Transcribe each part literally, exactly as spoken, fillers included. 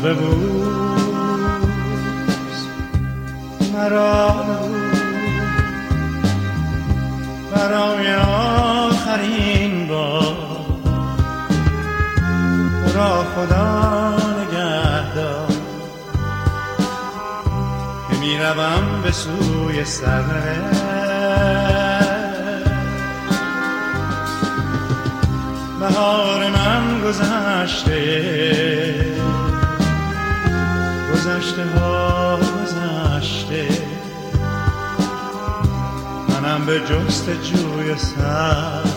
ببوس مرا ببوس برای آخرین بار تو را خدا نگهدار که می روم به سوی سرنوشت. بهار من گذشته گذشته ها گذشته منم به جستجوی سرنوشت.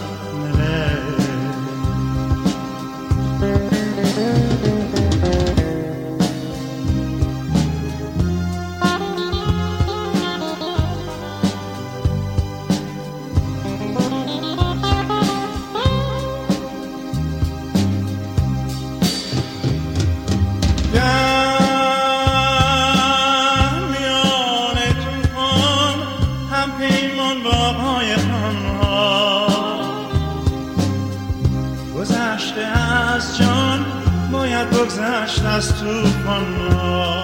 گذشت از توفان ها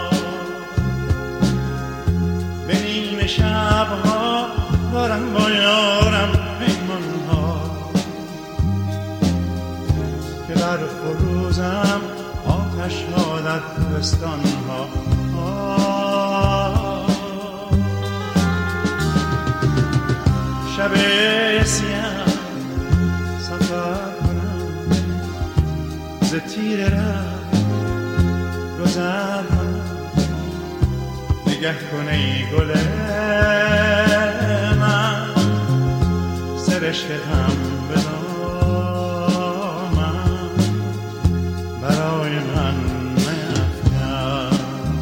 به نیمه شبها دارم با یارم پیمان ها که بر فروزم آتش ها در کوهستان ها. شب سیاه سفر کنم ز تیر ره گذر کنم نگه کنه ای گل من سرشک هم به دامن برای من نیفکن.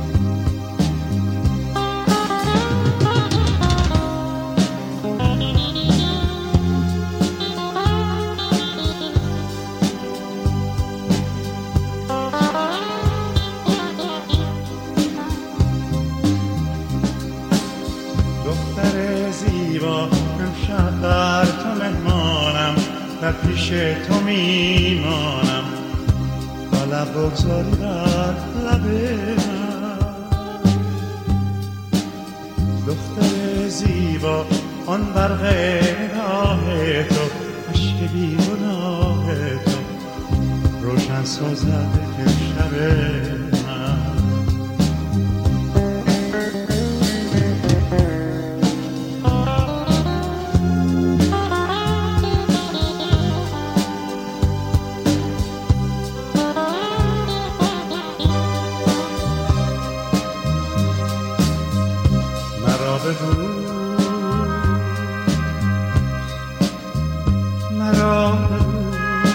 امشب بر تو مهمانم در پیش تو میمانم تا لب بگذاری بر لب من. دختر زیبا آن برق نگاه تو عشق بی گناه تو روشن سازد امشب من. مرا ببوس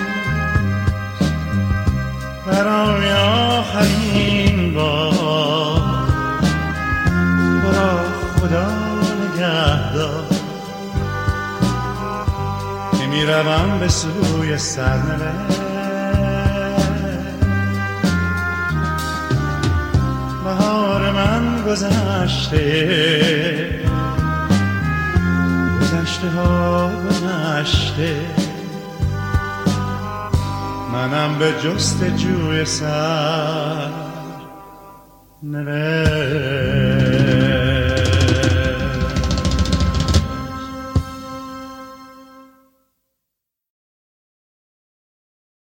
برای آخرین بار تو را خدا نگهدار که می روم به سوی سرنوشت. بهار من گذشته گذشته ها گذشته منم به جستجوی سرنوشت.